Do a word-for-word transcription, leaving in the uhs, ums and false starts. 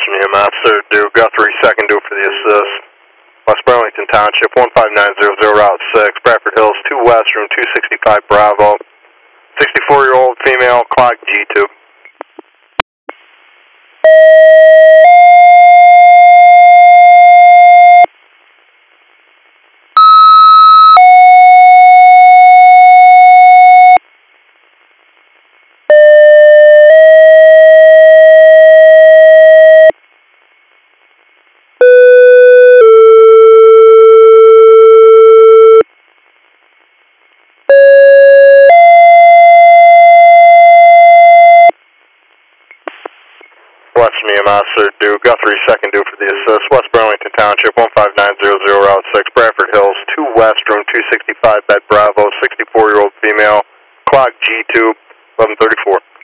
Western E M S, sir, due, Guthrie, second due for the assist. West Burlington Township, one five nine zero zero, Route six, Bradford Hills, two West, room two sixty-five, Bravo. sixty-four-year-old female, clock G-tube. Western E M S, sir, due, Guthrie, second due for the assist. West Burlington Township, one five nine zero zero, Route six, Bradford Hills, two West, room two sixty-five, bed Bravo, sixty-four-year-old female, clock G-tube, eleven thirty-four.